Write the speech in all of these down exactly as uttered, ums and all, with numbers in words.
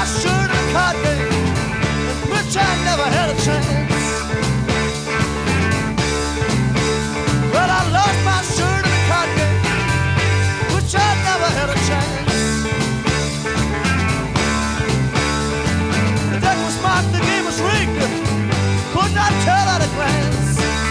my shirt in a card game, in which I never had a chance. Well, I lost my shirt in a card game, which I never had a chance. The deck was marked, the game was rigged, could not tell at a glance.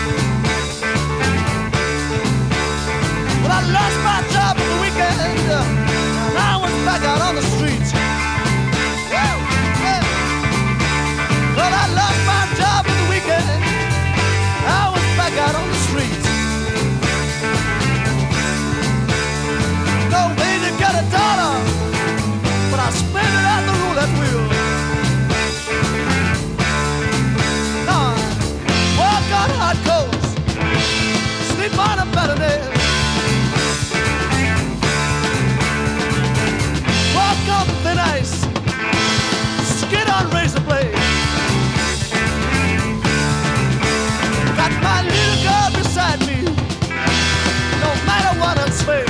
Well, I lost my job for the weekend, and I was back out on the street. Woo! Yeah. Well, I lost my job for the weekend, I was back out on the street. No way to get a dollar, but I spent it at the roulette wheel. Now I walk on hot coals, sleep on a better day. Walk on thin ice, skid on razor blades. Got my little girl beside me, no matter what else fails.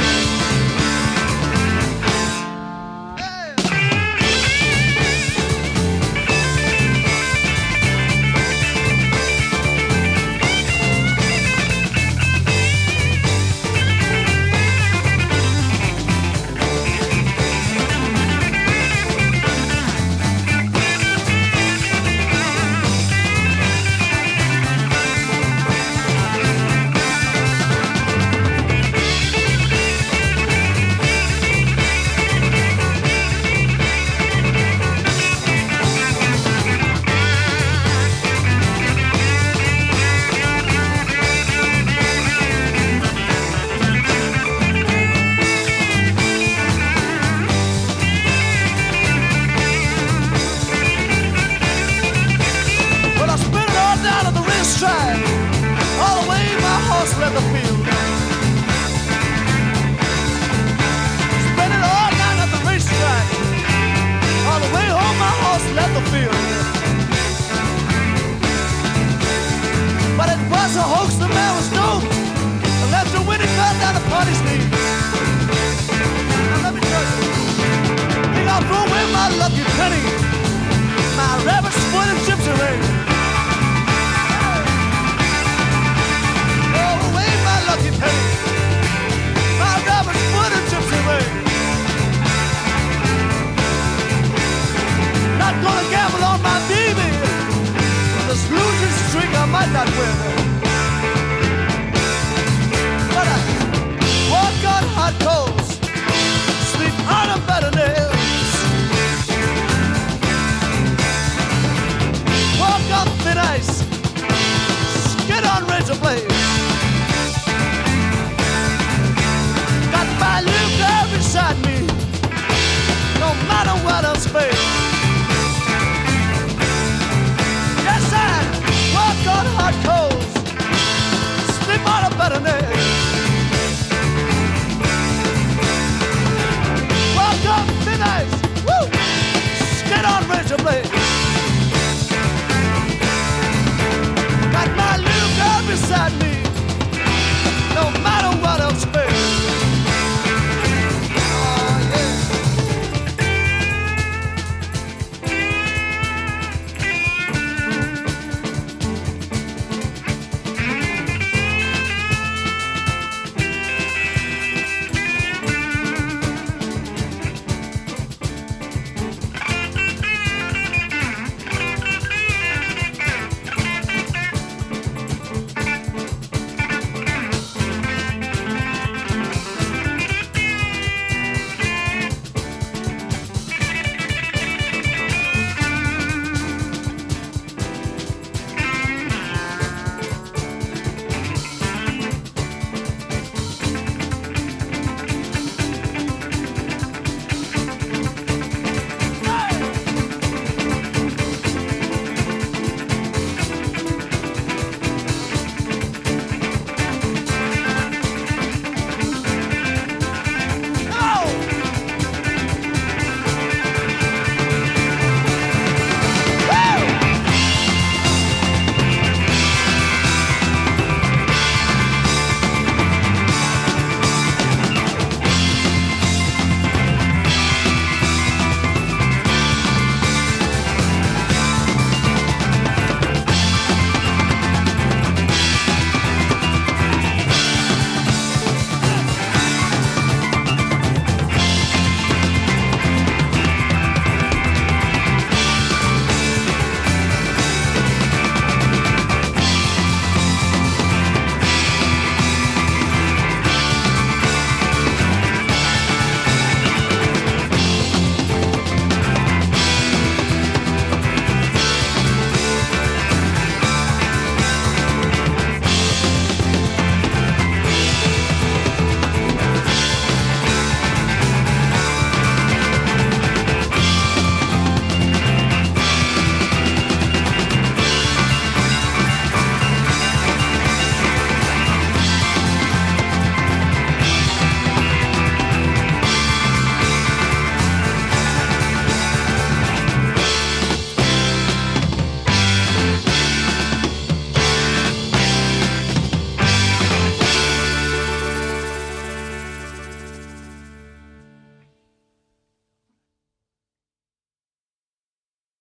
All the way my horse left the field. Spent it all night at the racetrack. All the way home my horse left the field. But it was a hoax, the man was dope. I left a winning cut down the party's knee. Now let me tell you, think I'll throw away my lucky penny, my rabbit's foot and gypsy ring. Lucky penny, my rabbit's foot and gypsy ring. Not gonna gamble on my baby, this losing streak I might not win.